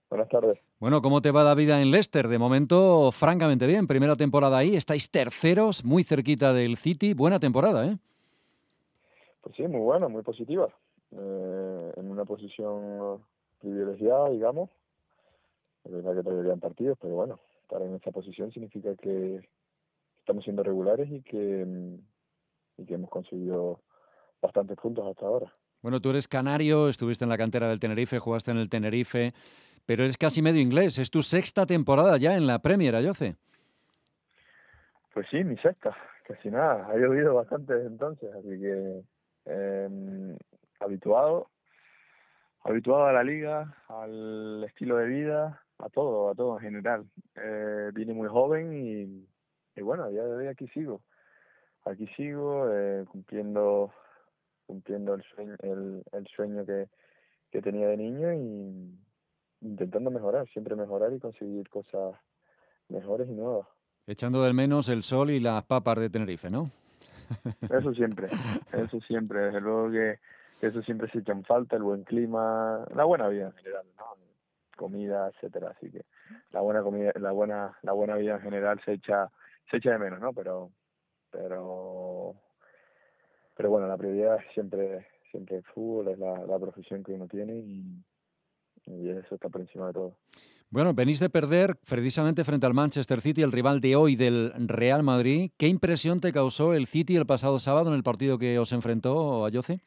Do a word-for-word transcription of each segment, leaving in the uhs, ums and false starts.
Buenas tardes. Bueno, ¿cómo te va la vida en Leicester? De momento, francamente bien. Primera temporada ahí, estáis terceros, muy cerquita del City. Buena temporada, ¿eh? Pues sí, muy buena, muy positiva. Eh, en una posición privilegiada, digamos. Es verdad que todavía quedan partidos, pero bueno, estar en esa posición significa que estamos siendo regulares y que, mm, y que hemos conseguido bastantes puntos hasta ahora. Bueno, tú eres canario, estuviste en la cantera del Tenerife, jugaste en el Tenerife, pero eres casi medio inglés. Es tu sexta temporada ya en la Premier, Ayoce. Pues sí, mi sexta, casi nada. Ha llovido bastante desde entonces, así que eh, habituado, habituado a la liga, al estilo de vida, a todo, a todo en general. Eh, vine muy joven y, y bueno, a día de hoy aquí sigo. Aquí sigo eh, cumpliendo cumpliendo el sueño, el, el sueño que, que tenía de niño y intentando mejorar, siempre mejorar y conseguir cosas mejores y nuevas. Echando del menos el sol y las papas de Tenerife, ¿no? Eso siempre, eso siempre, desde luego que eso siempre se echa en falta, el buen clima, la buena vida en general, ¿no? Comida, etcétera, así que la buena comida, la buena, la buena vida en general se echa, se echa de menos, ¿no? Pero, pero, pero bueno, la prioridad es siempre, siempre el fútbol, es la, la profesión que uno tiene y, y eso está por encima de todo. Bueno, venís de perder precisamente frente al Manchester City, el rival de hoy del Real Madrid. ¿Qué impresión te causó el City el pasado sábado en el partido que os enfrentó, Ayoce?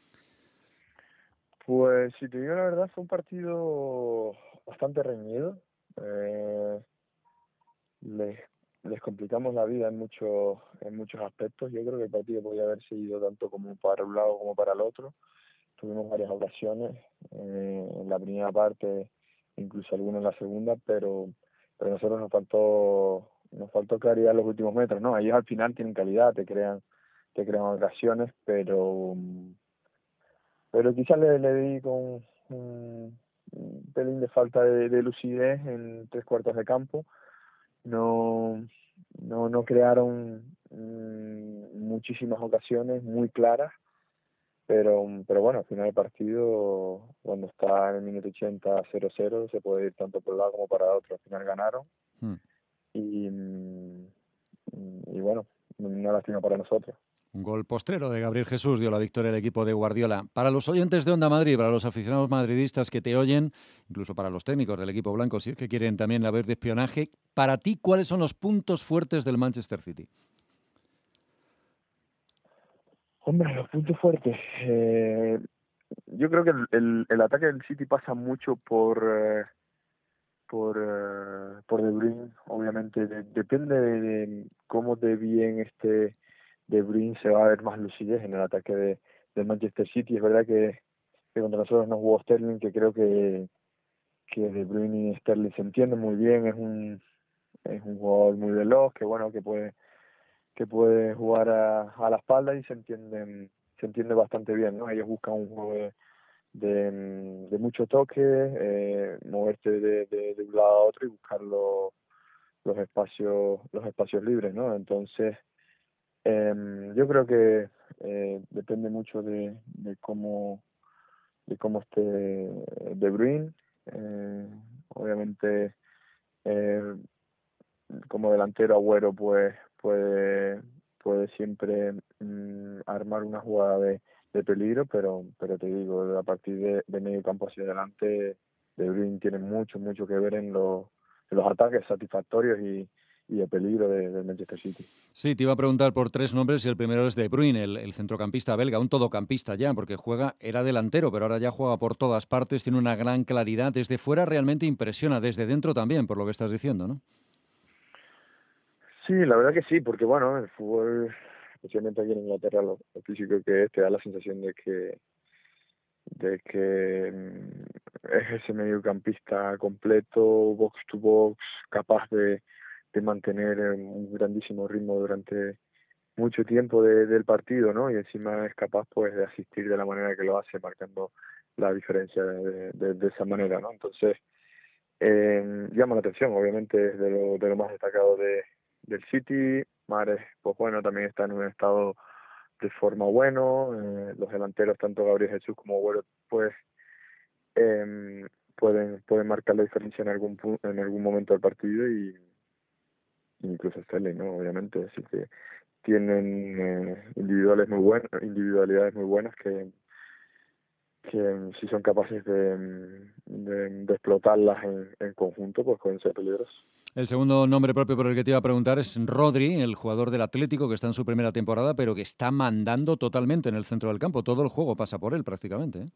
Pues si te digo la verdad, fue un partido bastante reñido. Eh, les, les complicamos la vida en muchos en muchos aspectos. Yo creo que el partido podía haberse ido tanto como para un lado como para el otro. Tuvimos varias ocasiones eh, en la primera parte, incluso algunas en la segunda, pero pero a nosotros nos faltó nos faltó claridad en los últimos metros, ¿no? Ellos al final tienen calidad, te crean te crean ocasiones, pero pero quizás le, le di con un, un pelín de falta de, de lucidez en tres cuartos de campo. No, no, no crearon mm, muchísimas ocasiones muy claras, pero, pero bueno, al final del partido, cuando está en el minuto ochenta cero cero, se puede ir tanto por un lado como para otro. Al final ganaron Hmm. y, mm, y bueno, una lástima para nosotros. Un gol postrero de Gabriel Jesús dio la victoria al equipo de Guardiola. Para los oyentes de Onda Madrid, para los aficionados madridistas que te oyen, incluso para los técnicos del equipo blanco, si es que quieren también la ver de espionaje, para ti, ¿cuáles son los puntos fuertes del Manchester City? Hombre, los puntos fuertes. Eh, yo creo que el, el, el ataque del City pasa mucho por eh, por eh, por De Bruyne, obviamente. De- depende de, de cómo de bien este De Bruyne, se va a ver más lucidez en el ataque de, del Manchester City. Es verdad que, que contra nosotros no jugó Sterling, que creo que, que De Bruyne y Sterling se entienden muy bien. Es un es un jugador muy veloz, que bueno, que puede que puede jugar a, a la espalda y se entienden se entiende bastante bien, ¿no? Ellos buscan un juego de, de, mm, de mucho toque, eh, moverte de, de, de un lado a otro y buscar lo- los espacios los espacios libres, ¿no? Entonces, em, yo creo que eh, depende mucho de, de cómo de cómo esté De Bruyne. Eh, obviamente, eh, como delantero Agüero pues puede puede siempre mm, armar una jugada de, de peligro, pero pero te digo, a partir de, de medio campo hacia adelante, De Bruyne tiene mucho mucho que ver en los en los ataques satisfactorios y, y de peligro de, del Manchester City. Sí, te iba a preguntar por tres nombres y el primero es De Bruyne, el, el centrocampista belga, un todocampista ya, porque juega, era delantero, pero ahora ya juega por todas partes, tiene una gran claridad. Desde fuera realmente impresiona, desde dentro también, por lo que estás diciendo, ¿no? Sí, la verdad que sí, porque bueno, el fútbol, especialmente aquí en Inglaterra, lo, lo físico que es, te da la sensación de que de que mm, es ese mediocampista completo, box to box, capaz de, de mantener eh, un grandísimo ritmo durante mucho tiempo de- del partido, ¿no? Y encima es capaz pues de asistir de la manera que lo hace, marcando la diferencia de, de, de esa manera, ¿no? Entonces, eh, llama la atención, obviamente es de lo, de lo más destacado de, del City. Mahrez, pues bueno, también está en un estado de forma bueno. Eh, los delanteros, tanto Gabriel Jesús como Agüero, pues eh, pueden pueden marcar la diferencia en algún pu- en algún momento del partido y incluso hacerle, ¿no? Obviamente, así que tienen eh, individuales muy buenas, individualidades muy buenas que que si son capaces de, de, de explotarlas en, en conjunto, pues pueden ser peligrosos. El segundo nombre propio por el que te iba a preguntar es Rodri, el jugador del Atlético que está en su primera temporada, pero que está mandando totalmente en el centro del campo. Todo el juego pasa por él prácticamente, ¿eh?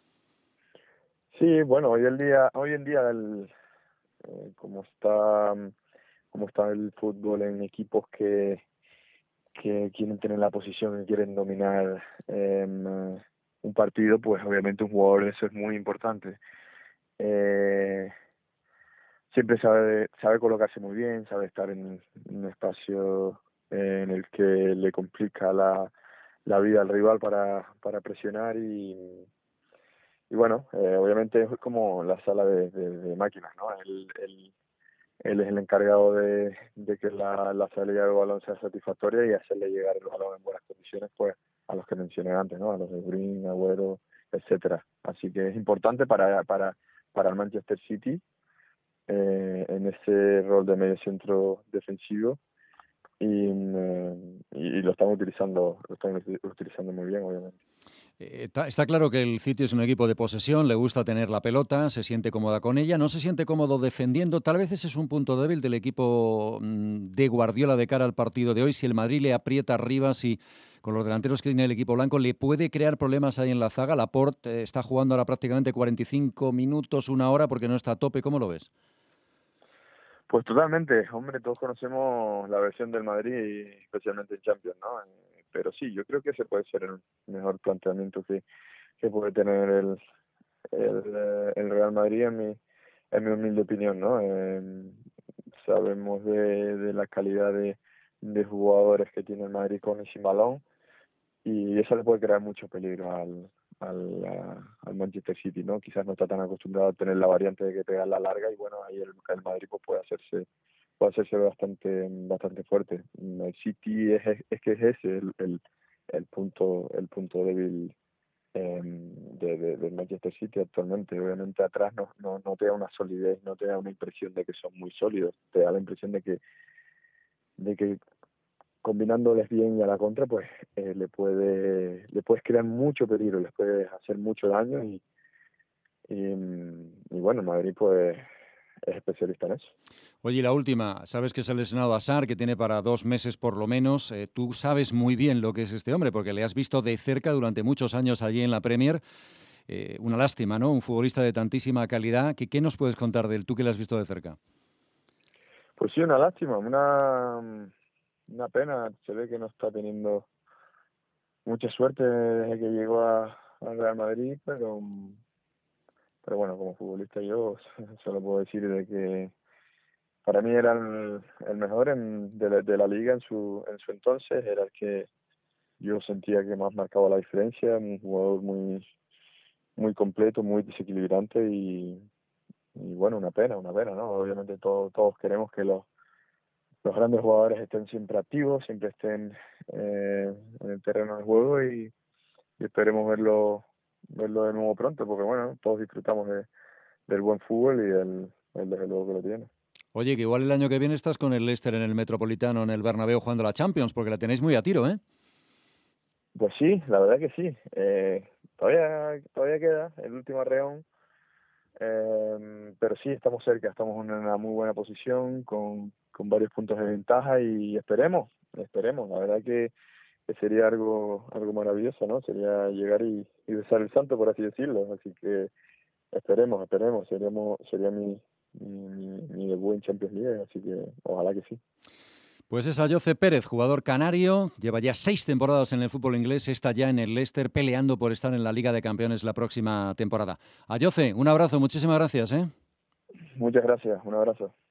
Sí, bueno, hoy en día, hoy en día el, eh, como está como está el fútbol en equipos que, que quieren tener la posición y quieren dominar eh, un partido, pues obviamente un jugador de eso es muy importante. Eh, siempre sabe sabe colocarse muy bien, sabe estar en un espacio eh, en el que le complica la, la vida al rival para, para presionar y, y bueno, eh, obviamente es como la sala de, de, de máquinas, ¿no? Él, él, él es el encargado de, de que la, la salida del balón sea satisfactoria y hacerle llegar el balón en buenas condiciones, pues a los que mencioné antes, ¿no? A los de Green, Agüero, etcétera. Así que es importante para, para, para el Manchester City eh, en ese rol de medio centro defensivo y, eh, y, y lo están utilizando lo están utilizando muy bien, obviamente. Eh, Está, está claro que el City es un equipo de posesión, le gusta tener la pelota, se siente cómoda con ella, no se siente cómodo defendiendo. Tal vez ese es un punto débil del equipo mm, de Guardiola de cara al partido de hoy. Si el Madrid le aprieta arriba, si con los delanteros que tiene el equipo blanco le puede crear problemas ahí en la zaga. Laporte eh, está jugando ahora prácticamente cuarenta y cinco minutos, una hora, porque no está a tope. ¿Cómo lo ves? Pues totalmente, hombre, todos conocemos la versión del Madrid, especialmente en Champions, ¿no? Eh, pero sí, yo creo que ese puede ser el mejor planteamiento que, que puede tener el, el, eh, el Real Madrid, en mi, en mi humilde opinión, ¿no? Eh, sabemos de, de la calidad de, de jugadores que tiene el Madrid con y sin balón, y eso le puede crear mucho peligro al, al, a- al Manchester City, ¿no? Quizás no está tan acostumbrado a tener la variante de que pegar la larga y bueno, ahí el, el Madrid pues, puede hacerse puede hacerse bastante bastante fuerte. El City es, es que es ese el, el, el punto el punto débil eh, de, de, del Manchester City actualmente. Obviamente atrás no, no, no te da una solidez, no te da una impresión de que son muy sólidos, te da la impresión de que de que combinándoles bien y a la contra, pues eh, le puede le puedes crear mucho peligro, les puedes hacer mucho daño y, y, y bueno, Madrid pues es especialista en eso. Oye, y la última, sabes que se ha lesionado a Sarr, que tiene para dos meses por lo menos. Eh, tú sabes muy bien lo que es este hombre, porque le has visto de cerca durante muchos años allí en la Premier. Eh, una lástima, ¿no? Un futbolista de tantísima calidad. ¿Qué, qué nos puedes contar de él, tú que le has visto de cerca? Pues sí, una lástima, una, una pena, se ve que no está teniendo mucha suerte desde que llegó a, al Real Madrid, pero, pero bueno, como futbolista yo solo puedo decir de que para mí era el, el mejor en, de, la, de la liga en su, en su entonces, era el que yo sentía que más marcaba la diferencia, un jugador muy muy completo, muy desequilibrante y, y bueno, una pena, una pena, ¿no? Obviamente todo, todos queremos que los, los grandes jugadores estén siempre activos, siempre estén eh, en el terreno de juego y, y esperemos verlo verlo de nuevo pronto, porque bueno, todos disfrutamos de, del buen fútbol y del, el desde luego que lo tiene. Oye, que igual el año que viene estás con el Leicester en el Metropolitano, en el Bernabéu, jugando la Champions, porque la tenéis muy a tiro, ¿eh? Pues sí, la verdad que sí. Eh, todavía todavía queda el último arreón, eh, pero sí estamos cerca, estamos en una muy buena posición con, con varios puntos de ventaja y esperemos, esperemos. La verdad que, que sería algo algo maravilloso, ¿no? Sería llegar y, y besar el santo, por así decirlo. Así que esperemos, esperemos. Seríamos, sería mi, mi, mi debut en Champions League, así que ojalá que sí. Pues es Ayoce Pérez, jugador canario, lleva ya seis temporadas en el fútbol inglés, está ya en el Leicester peleando por estar en la Liga de Campeones la próxima temporada. Ayoce, un abrazo, muchísimas gracias, ¿eh? Muchas gracias, un abrazo.